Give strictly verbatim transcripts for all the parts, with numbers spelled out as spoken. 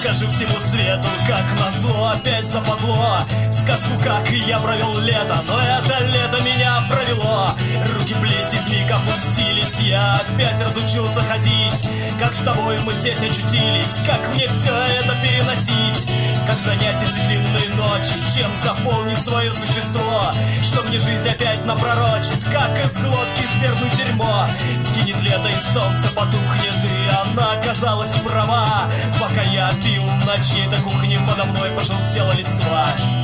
Скажу всему свету, как назло, опять западло. Сказку, как я провел лето, но это лето меня провело. Руки плети вмиг опустились, я опять разучился ходить. Как с тобой мы здесь очутились, как мне все это переносить? Как занять эти длинные ночи, чем заполнить свое существо? Что мне жизнь опять напророчит, как из глотки свернуть дерьмо? Сгинет лето и солнце потухнет, и она оказалась права. Пока я пил на чьей-то кухне, подо мной пожелтела листва.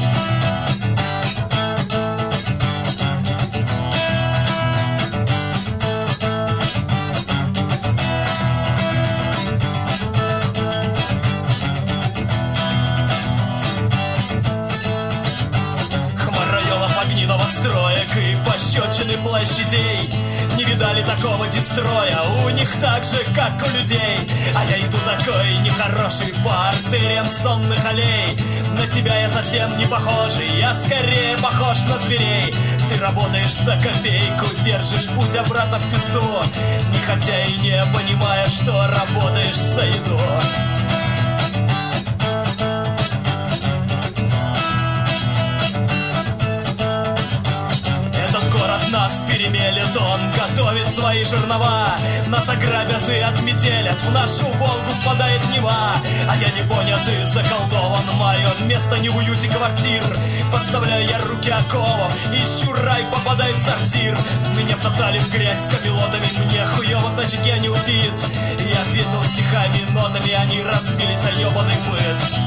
Новостроек и пощечины площадей. Не видали такого дестроя, у них так же, как у людей. А я иду такой нехороший по артериям сонных аллей. На тебя я совсем не похожий, я скорее похож на зверей. Ты работаешь за копейку, держишь путь обратно в пизду, не хотя и не понимая, что работаешь за еду. Нас перемелет, он готовит свои жернова. Нас ограбят и отметелят, в нашу Волгу впадает Нева. А я не понят и заколдован, мое место не в уюте квартир. Подставляю я руки оковом, ищу рай, попадаю в сортир. Меня втоптали в грязь камелотами, мне хуёво, значит я не убит. Я ответил стихами, нотами, они разбились о ёбаный быт.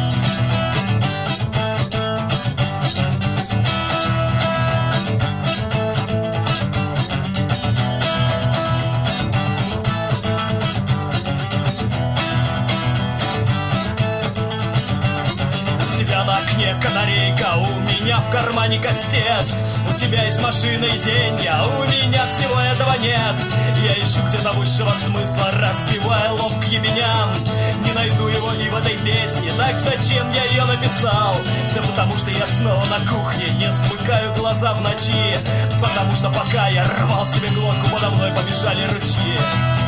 Канарейка, у меня в кармане кастет. У тебя есть машина и деньги, а у меня всего этого нет. Я ищу где-то высшего смысла, разбивая лоб к ебеням. Не найду его и в этой песне, так зачем я ее написал? Да потому что я снова на кухне, не смыкаю глаза в ночи. Потому что пока я рвал себе глотку, подо мной побежали ручьи.